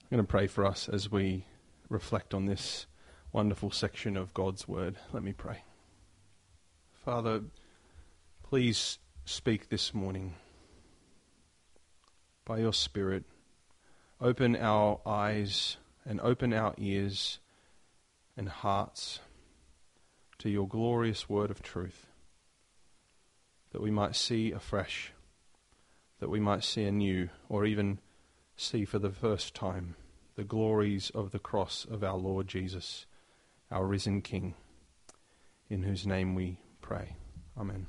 I'm going to pray for us as we reflect on this wonderful section of God's Word. Let me pray. Father, please speak this morning. By your Spirit, open our eyes and open our ears and hearts to your glorious word of truth, that we might see afresh, that we might see anew, or even see for the first time the glories of the cross of our Lord Jesus, our risen King, in whose name we pray. Amen.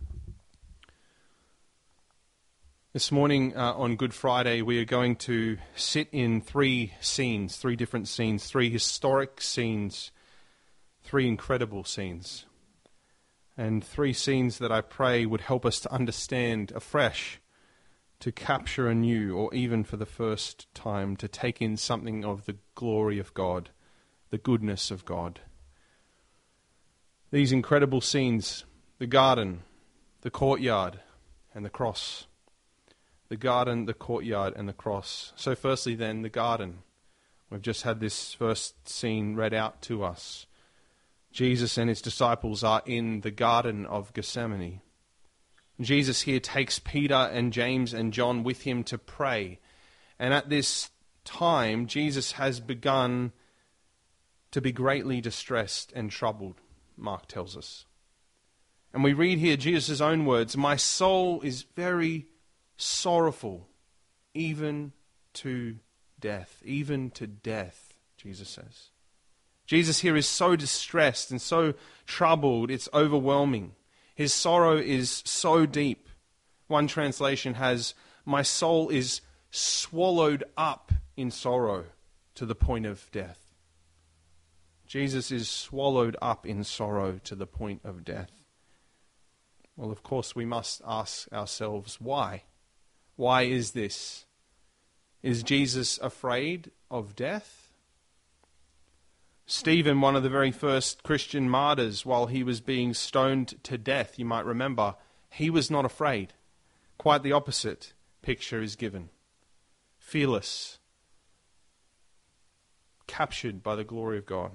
This morning on Good Friday, we are going to sit in three different scenes, three historic scenes, three incredible scenes, and three scenes that I pray would help us to understand afresh, to capture anew, or even for the first time, to take in something of the glory of God, the goodness of God. These incredible scenes, the garden, the courtyard, and the cross. The garden, the courtyard, and the cross. So firstly then, the garden. We've just had this first scene read out to us. Jesus and his disciples are in the Garden of Gethsemane. Jesus here takes Peter and James and John with him to pray. And at this time, Jesus has begun to be greatly distressed and troubled, Mark tells us. And we read here Jesus' own words, "My soul is very sorrowful, even to death." Even to death, Jesus says. Jesus here is so distressed and so troubled, it's overwhelming. His sorrow is so deep. One translation has, "My soul is swallowed up in sorrow to the point of death." Jesus is swallowed up in sorrow to the point of death. Well, of course, we must ask ourselves, why? Why is this? Is Jesus afraid of death? Stephen, one of the very first Christian martyrs, while he was being stoned to death, you might remember, he was not afraid. Quite the opposite picture is given. Fearless, captured by the glory of God.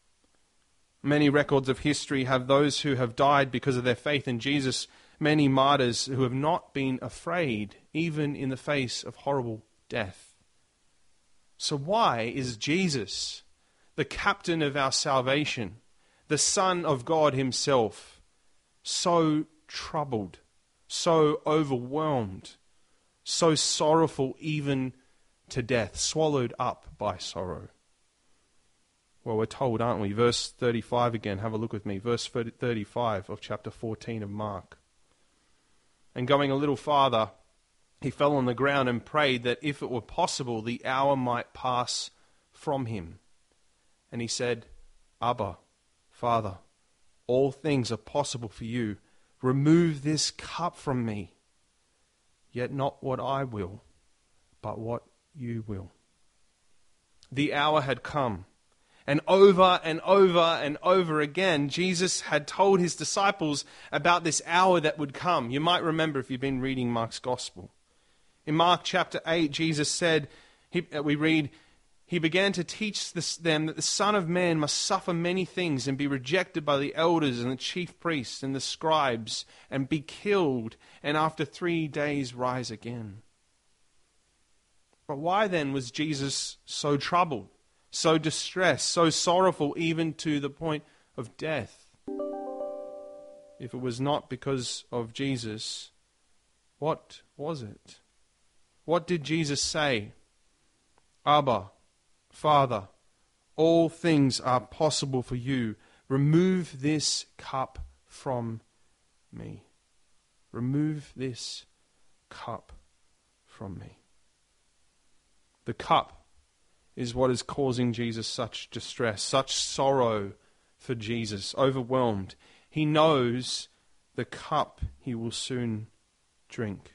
Many records of history have those who have died because of their faith in Jesus, many martyrs who have not been afraid, even in the face of horrible death. So why is Jesus, the captain of our salvation, the Son of God himself, so troubled, so overwhelmed, so sorrowful even to death, swallowed up by sorrow? Well, we're told, aren't we? Verse 35 again, have a look with me. Verse 35 of chapter 14 of Mark. "And going a little farther, he fell on the ground and prayed that if it were possible, the hour might pass from him. And he said, Abba, Father, all things are possible for you. Remove this cup from me. Yet not what I will, but what you will." The hour had come. And over and over and over again, Jesus had told his disciples about this hour that would come. You might remember if you've been reading Mark's Gospel. In Mark chapter 8, Jesus said, we read, "He began to teach them that the Son of Man must suffer many things and be rejected by the elders and the chief priests and the scribes and be killed and after 3 days rise again." But why then was Jesus so troubled, so distressed, so sorrowful, even to the point of death? If it was not because of Jesus, what was it? What did Jesus say? "Abba, Father, all things are possible for you. Remove this cup from me." Remove this cup from me. The cup is what is causing Jesus such distress, such sorrow for Jesus, overwhelmed. He knows the cup he will soon drink.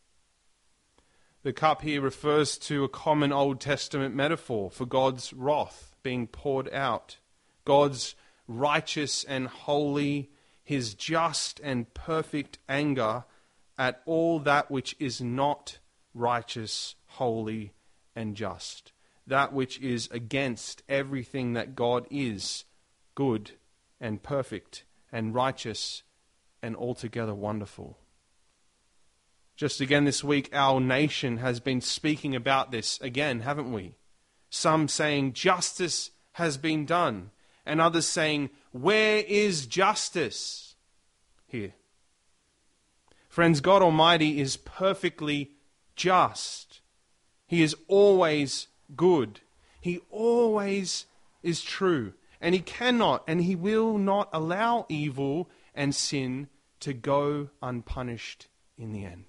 The cup here refers to a common Old Testament metaphor for God's wrath being poured out, God's righteous and holy, his just and perfect anger at all that which is not righteous, holy, and just. that which is against everything that God is, good and perfect and righteous and altogether wonderful. Just again this week, our nation has been speaking about this again, haven't we? Some saying justice has been done, and others saying, where is justice? Here. Friends, God Almighty is perfectly just. He is always good. He always is true. And He cannot and He will not allow evil and sin to go unpunished in the end.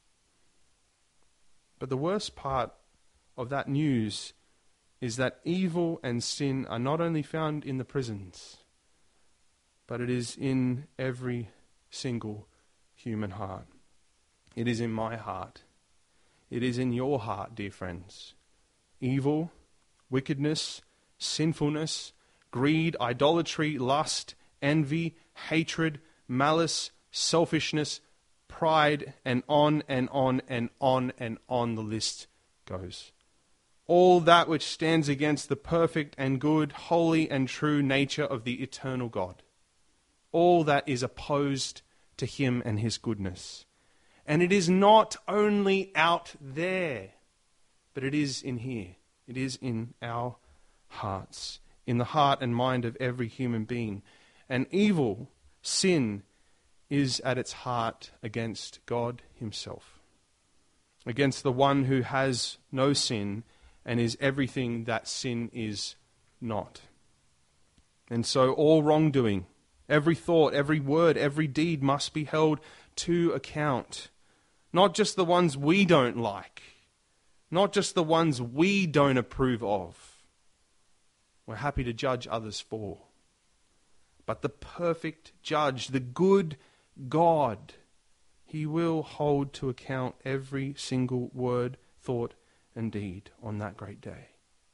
But the worst part of that news is that evil and sin are not only found in the prisons, but it is in every single human heart. It is in my heart. It is in your heart, dear friends. Evil, wickedness, sinfulness, greed, idolatry, lust, envy, hatred, malice, selfishness, pride, and on and on and on and on the list goes. All that which stands against the perfect and good, holy and true nature of the eternal God. All that is opposed to Him and His goodness. And it is not only out there, but it is in here. It is in our hearts, in the heart and mind of every human being. And evil, sin, is at its heart against God Himself, against the one who has no sin and is everything that sin is not. And so all wrongdoing, every thought, every word, every deed must be held to account. Not just the ones we don't like, not just the ones we don't approve of. We're happy to judge others for. But the perfect judge, the good God, He will hold to account every single word, thought, and deed on that great day.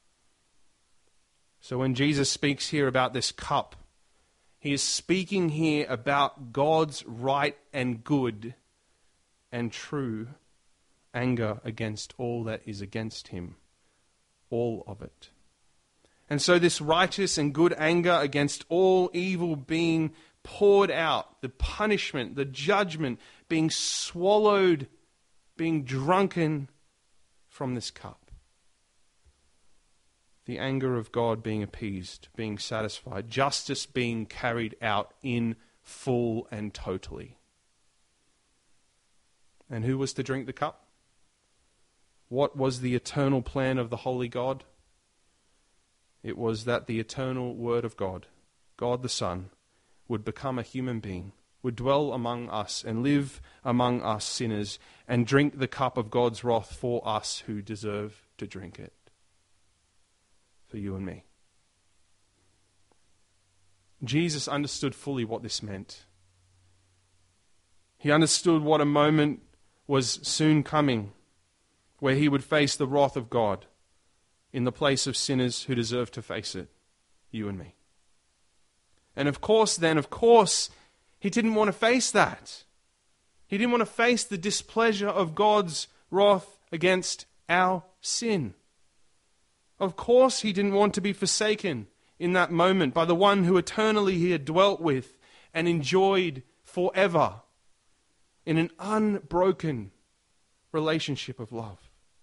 So when Jesus speaks here about this cup, He is speaking here about God's right and good and true anger against all that is against Him. All of it. And so this righteous and good anger against all evil being poured out, the punishment, the judgment being swallowed, being drunken from this cup. The anger of God being appeased, being satisfied, justice being carried out in full and totally. And who was to drink the cup? What was the eternal plan of the Holy God? It was that the eternal Word of God, God the Son, would become a human being, would dwell among us and live among us sinners and drink the cup of God's wrath for us who deserve to drink it. For you and me. Jesus understood fully what this meant. He understood what a moment was soon coming where He would face the wrath of God in the place of sinners who deserve to face it, you and me. And of course, He didn't want to face that. He didn't want to face the displeasure of God's wrath against our sin. Of course, He didn't want to be forsaken in that moment by the one who eternally He had dwelt with and enjoyed forever in an unbroken relationship of love.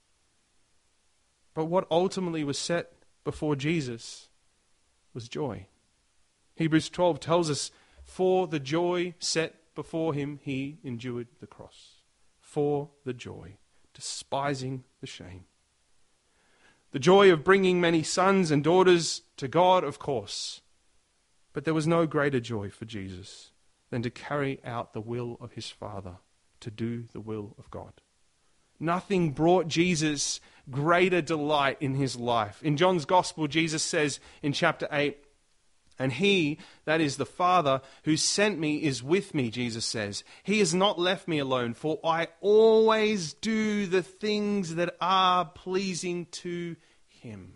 But what ultimately was set before Jesus was joy. Hebrews 12 tells us, for the joy set before Him, He endured the cross. For the joy, despising the shame. The joy of bringing many sons and daughters to God, of course. But there was no greater joy for Jesus than to carry out the will of His Father, to do the will of God. Nothing brought Jesus greater delight in His life. In John's Gospel, Jesus says in chapter 8, and He, that is the Father, who sent me is with me, Jesus says. He has not left me alone, for I always do the things that are pleasing to Him.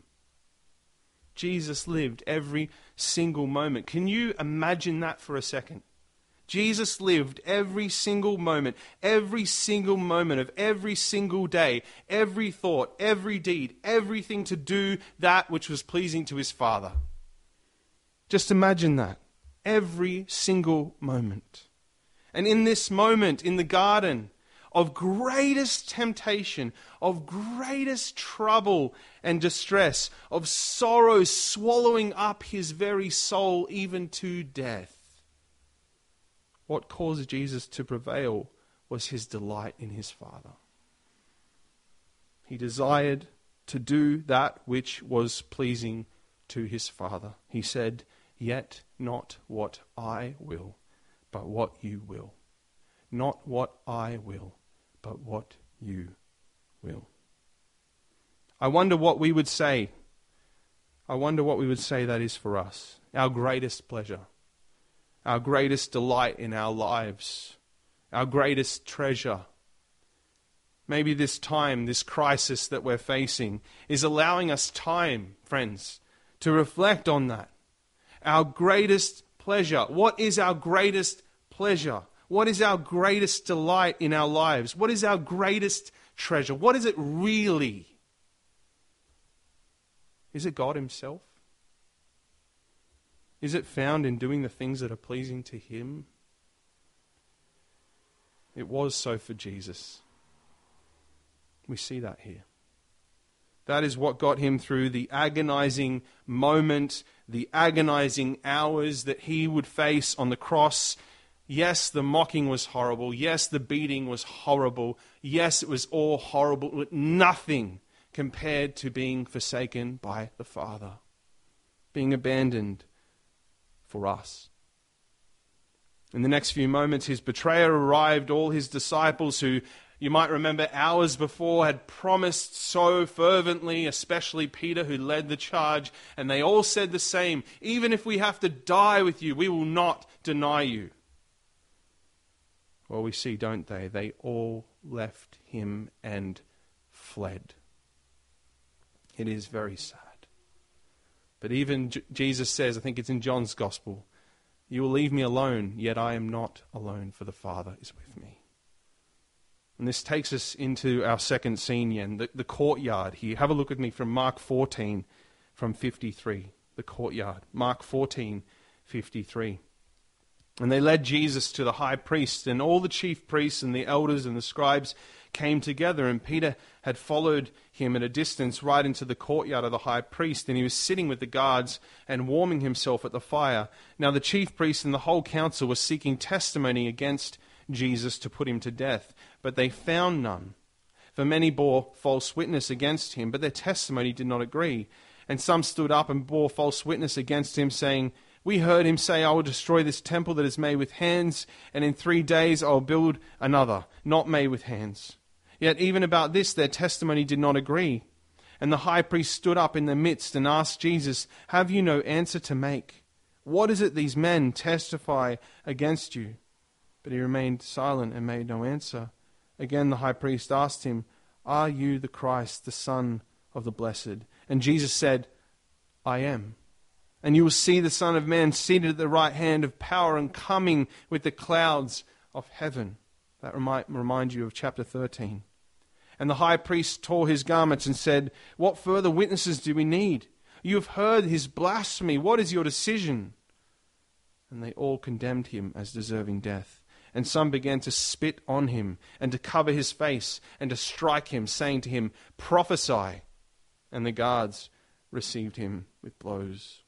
Jesus lived every single moment. Can you imagine that for a second? Jesus lived every single moment of every single day, every thought, every deed, everything to do that which was pleasing to his Father. Just imagine that. Every single moment. And in this moment, in the garden of greatest temptation, of greatest trouble and distress, of sorrow swallowing up his very soul even to death, what caused Jesus to prevail was his delight in his Father. He desired to do that which was pleasing to his Father. He said, "Yet not what I will, but what you will. Not what I will, but what you will." I wonder what we would say. I wonder what we would say that is for us. Our greatest pleasure. Our greatest delight in our lives. Our greatest treasure. Maybe this time, this crisis that we're facing, is allowing us time, friends, to reflect on that. Our greatest pleasure. What is our greatest pleasure? What is our greatest delight in our lives? What is our greatest treasure? What is it really? Is it God himself? Is it found in doing the things that are pleasing to him? It was so for Jesus. We see that here. That is what got him through the agonizing moment, the agonizing hours that he would face on the cross. Yes, the mocking was horrible. Yes, the beating was horrible. Yes, it was all horrible. But nothing compared to being forsaken by the Father, being abandoned for us. In the next few moments, his betrayer arrived. All his disciples, who you might remember hours before had promised so fervently, especially Peter, who led the charge, and they all said the same: "Even if we have to die with you, we will not deny you." Well, we see, don't they? They all left him and fled. It is very sad. But even Jesus says, I think it's in John's Gospel, "You will leave me alone, yet I am not alone, for the Father is with me." And this takes us into our second scene here, the courtyard here. Have a look with me from Mark 14, from 53. The courtyard. Mark 14, 53. "And they led Jesus to the high priest, and all the chief priests and the elders and the scribes came together, and Peter had followed him at a distance right into the courtyard of the high priest, and he was sitting with the guards and warming himself at the fire. Now the chief priests and the whole council were seeking testimony against Jesus to put him to death, but they found none. For many bore false witness against him, but their testimony did not agree. And some stood up and bore false witness against him, saying, 'We heard him say, I will destroy this temple that is made with hands, and in 3 days I will build another, not made with hands.' Yet even about this their testimony did not agree. And the high priest stood up in their midst and asked Jesus, 'Have you no answer to make? What is it these men testify against you?' But he remained silent and made no answer. Again the high priest asked him, 'Are you the Christ, the Son of the Blessed?' And Jesus said, 'I am. And you will see the Son of Man seated at the right hand of power and coming with the clouds of heaven.'" That might remind you of chapter 13. "And the high priest tore his garments and said, 'What further witnesses do we need? You have heard his blasphemy. What is your decision?' And they all condemned him as deserving death. And some began to spit on him and to cover his face and to strike him, saying to him, 'Prophesy.' And the guards received him with blows."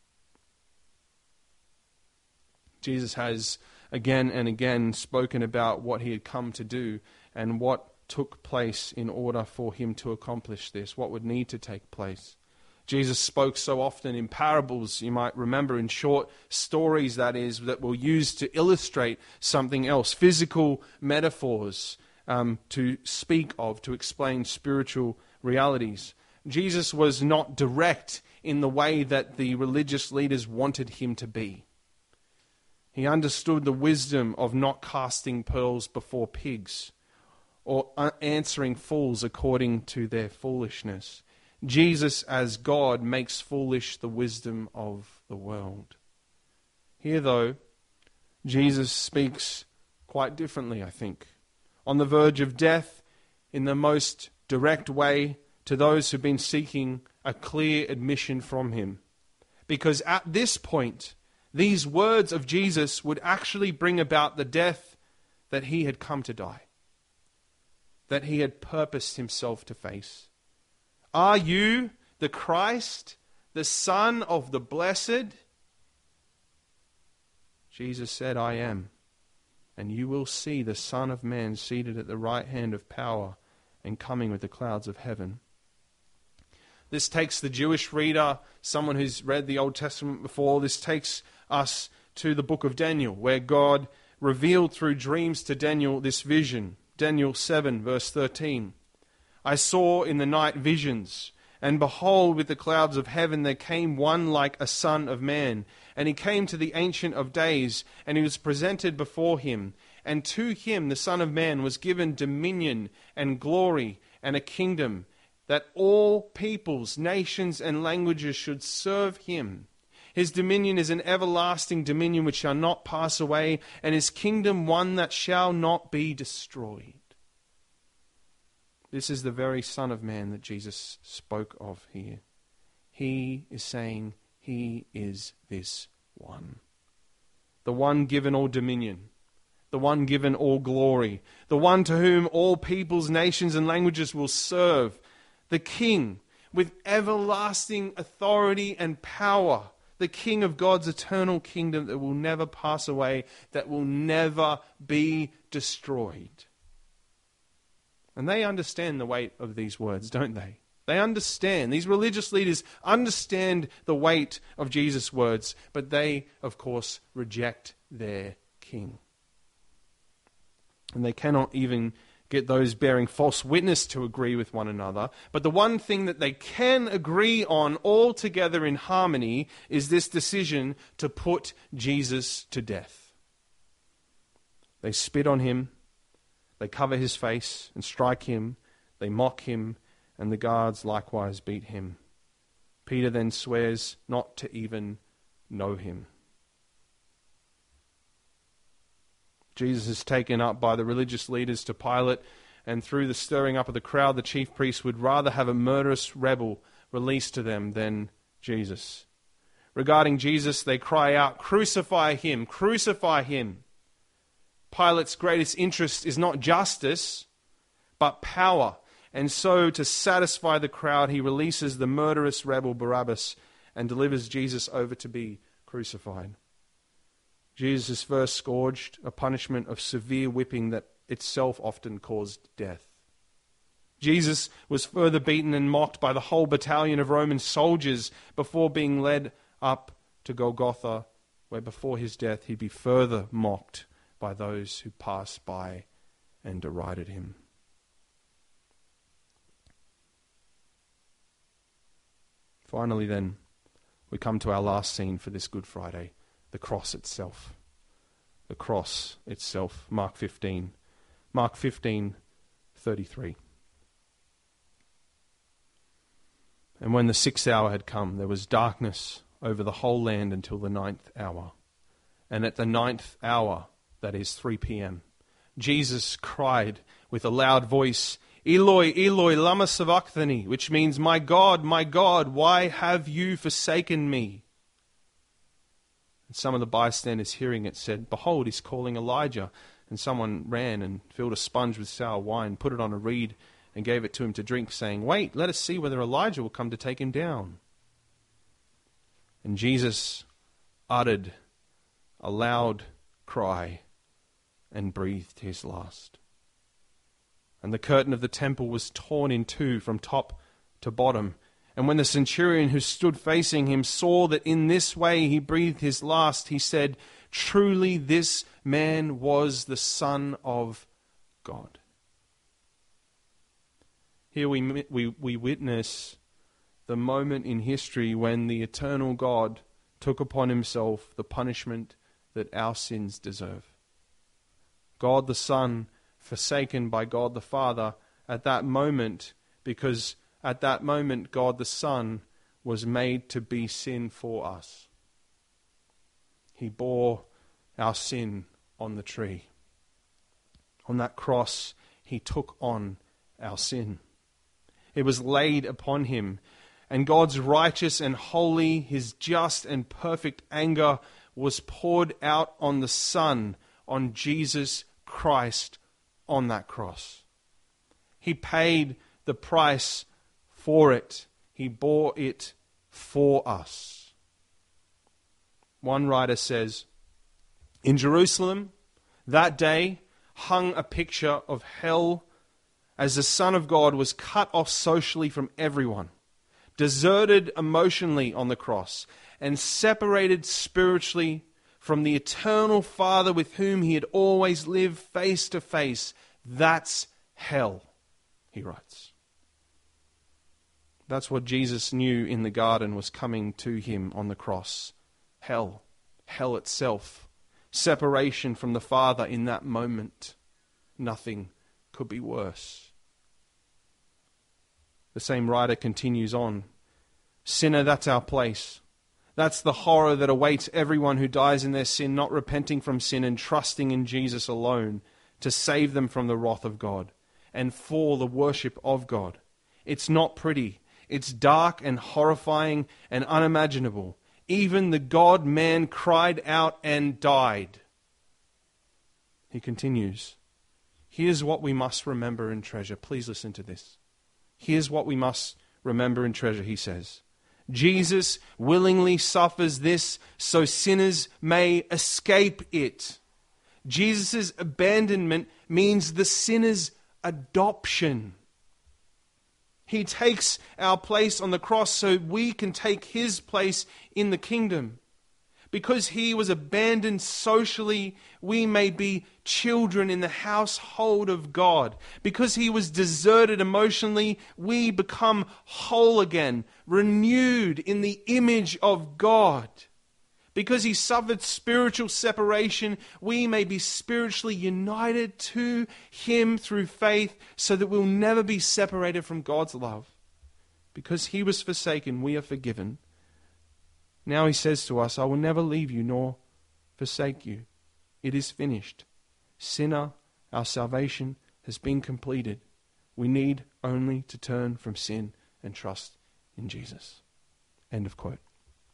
Jesus has again and again spoken about what he had come to do and what took place in order for him to accomplish this, what would need to take place. Jesus spoke so often in parables, you might remember, in short stories, that is, that were used to illustrate something else, physical metaphors to speak of, to explain spiritual realities. Jesus was not direct in the way that the religious leaders wanted him to be. He understood the wisdom of not casting pearls before pigs or answering fools according to their foolishness. Jesus, as God, makes foolish the wisdom of the world. Here, though, Jesus speaks quite differently, I think. On the verge of death, in the most direct way, to those who've been seeking a clear admission from him. Because at this point, these words of Jesus would actually bring about the death that he had come to die, that he had purposed himself to face. Are you the Christ, the Son of the Blessed? Jesus said, I am. And you will see the Son of Man seated at the right hand of power and coming with the clouds of heaven. This takes the Jewish reader, someone who's read the Old Testament before, this takes us to the book of Daniel, where God revealed through dreams to Daniel this vision. Daniel 7, verse 13. I saw in the night visions, and behold, with the clouds of heaven there came one like a son of man. And he came to the Ancient of Days, and he was presented before him. And to him, the Son of Man, was given dominion and glory and a kingdom, that all peoples, nations, and languages should serve him. His dominion is an everlasting dominion which shall not pass away, and his kingdom one that shall not be destroyed. This is the very Son of Man that Jesus spoke of here. He is saying he is this one. The one given all dominion. The one given all glory. The one to whom all peoples, nations, and languages will serve. The King with everlasting authority and power. The King of God's eternal kingdom that will never pass away, that will never be destroyed. And they understand the weight of these words, don't they? They understand. These religious leaders understand the weight of Jesus' words, but they, of course, reject their king. And they cannot even get those bearing false witness to agree with one another. But the one thing that they can agree on all together in harmony is this decision to put Jesus to death. They spit on him, they cover his face and strike him, they mock him, and the guards likewise beat him. Peter then swears not to even know him. Jesus is taken up by the religious leaders to Pilate, and through the stirring up of the crowd, the chief priests would rather have a murderous rebel released to them than Jesus. Regarding Jesus, they cry out, "Crucify him! Crucify him!" Pilate's greatest interest is not justice, but power. And so, to satisfy the crowd, he releases the murderous rebel Barabbas and delivers Jesus over to be crucified. Jesus is first scourged, a punishment of severe whipping that itself often caused death. Jesus was further beaten and mocked by the whole battalion of Roman soldiers before being led up to Golgotha, where before his death he'd be further mocked by those who passed by and derided him. Finally then, we come to our last scene for this Good Friday, the cross itself. The cross itself, Mark 15. Mark 15:33. And when the 6th hour had come, there was darkness over the whole land until the 9th hour. And at the 9th hour, that is 3 p.m., Jesus cried with a loud voice, "Eloi, Eloi, lama sabachthani," which means, my God, why have you forsaken me?" And some of the bystanders hearing it said, "Behold, he's calling Elijah." And someone ran and filled a sponge with sour wine, put it on a reed, and gave it to him to drink, saying, "Wait, let us see whether Elijah will come to take him down." And Jesus uttered a loud cry and breathed his last. And the curtain of the temple was torn in two from top to bottom. And when the centurion who stood facing him saw that in this way he breathed his last, he said, "Truly this man was the Son of God." Here we witness the moment in history when the eternal God took upon himself the punishment that our sins deserve. God the Son, forsaken by God the Father at that moment, because at that moment God the Son was made to be sin for us. He bore our sin on the tree. On that cross, he took on our sin. It was laid upon him, and God's righteous and holy, his just and perfect anger was poured out on the Son, on Jesus Christ, on that cross. He paid the price for it. He bore it for us. One writer says, in Jerusalem, that day hung a picture of hell as the Son of God was cut off socially from everyone, deserted emotionally on the cross, and separated spiritually from the eternal Father with whom he had always lived face to face. That's hell, he writes. That's what Jesus knew in the garden was coming to him on the cross. Hell itself. Separation from the Father in that moment. Nothing could be worse. The same writer continues on. Sinner, that's our place. That's the horror that awaits everyone who dies in their sin, not repenting from sin and trusting in Jesus alone to save them from the wrath of God and for the worship of God. It's not pretty. It's dark and horrifying and unimaginable. Even the God-man cried out and died. He continues. Here's what we must remember and treasure. Please listen to this. Here's what we must remember and treasure, he says. Jesus willingly suffers this so sinners may escape it. Jesus' abandonment means the sinner's adoption. He takes our place on the cross so we can take his place in the kingdom. Because he was abandoned socially, we may be children in the household of God. Because he was deserted emotionally, we become whole again, renewed in the image of God. Because he suffered spiritual separation, we may be spiritually united to him through faith so that we'll never be separated from God's love. Because he was forsaken, we are forgiven. Now he says to us, I will never leave you nor forsake you. It is finished. Sinner, our salvation has been completed. We need only to turn from sin and trust in Jesus. End of quote.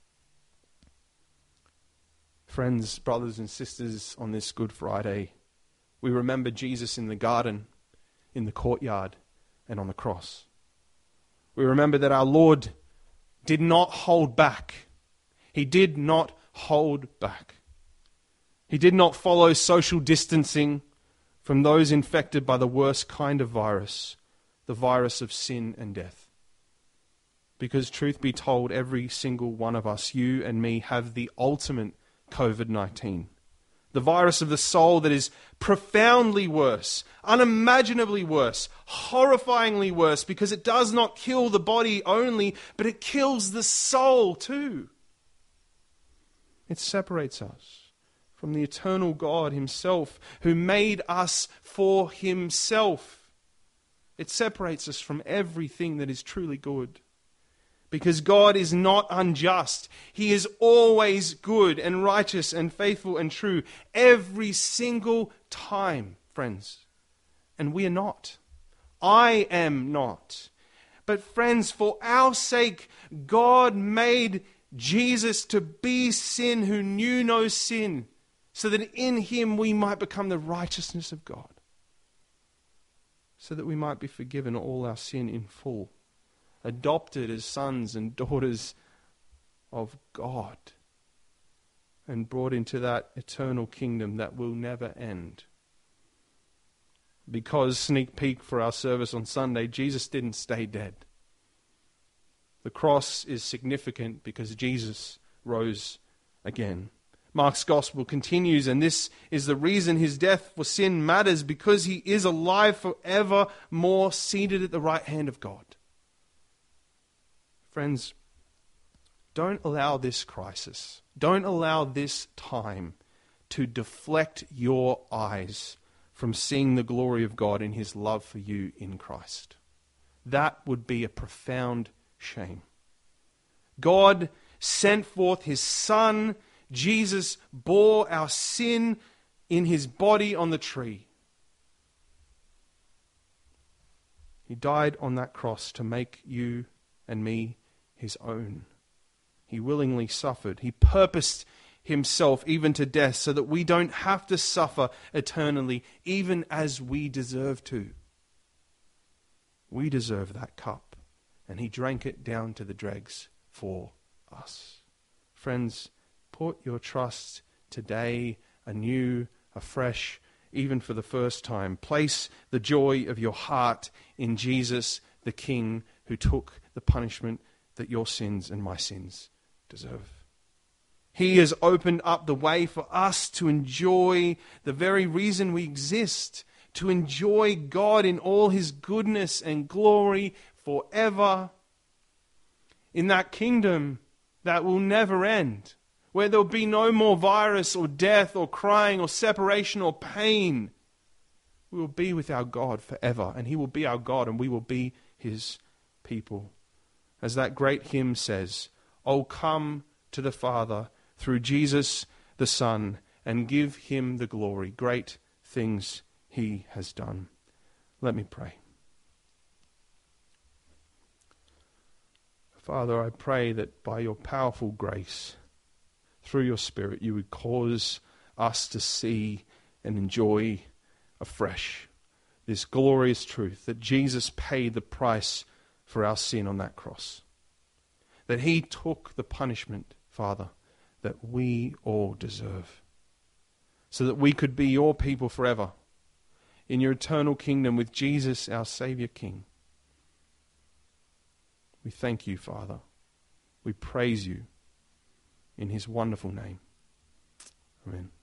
Friends, brothers and sisters, on this Good Friday, we remember Jesus in the garden, in the courtyard, and on the cross. We remember that our Lord did not hold back. He did not hold back. He did not follow social distancing from those infected by the worst kind of virus, the virus of sin and death. Because truth be told, every single one of us, you and me, have the ultimate COVID-19. The virus of the soul that is profoundly worse, unimaginably worse, horrifyingly worse, because it does not kill the body only, but it kills the soul too. It separates us from the eternal God himself, who made us for himself. It separates us from everything that is truly good. Because God is not unjust. He is always good and righteous and faithful and true every single time, friends. And we are not. I am not. But friends, for our sake, God made Jesus to be sin who knew no sin, so that in him we might become the righteousness of God. So that we might be forgiven all our sin in full. Adopted as sons and daughters of God, and brought into that eternal kingdom that will never end. Because, sneak peek for our service on Sunday, Jesus didn't stay dead. The cross is significant because Jesus rose again. Mark's gospel continues, and this is the reason his death for sin matters, because he is alive forevermore, seated at the right hand of God. Friends, don't allow this crisis, don't allow this time to deflect your eyes from seeing the glory of God in his love for you in Christ. That would be a profound shame. God sent forth his Son, Jesus bore our sin in his body on the tree. He died on that cross to make you and me his own. He willingly suffered. He purposed himself even to death so that we don't have to suffer eternally, even as we deserve to. We deserve that cup, and he drank it down to the dregs for us. Friends, put your trust today anew, afresh, even for the first time. Place the joy of your heart in Jesus, the King, who took the punishment that your sins and my sins deserve. He has opened up the way for us to enjoy the very reason we exist, to enjoy God in all his goodness and glory forever, in that kingdom that will never end, where there will be no more virus or death or crying or separation or pain. We will be with our God forever, and he will be our God, and we will be his people. As that great hymn says, "Oh, come to the Father through Jesus the Son, and give him the glory. Great things he has done." Let me pray. Father, I pray that by your powerful grace, through your Spirit, you would cause us to see and enjoy afresh this glorious truth that Jesus paid the price for our sin on that cross. That he took the punishment, Father, that we all deserve, so that we could be your people forever in your eternal kingdom with Jesus, our Savior King. We thank you, Father. We praise you in his wonderful name. Amen.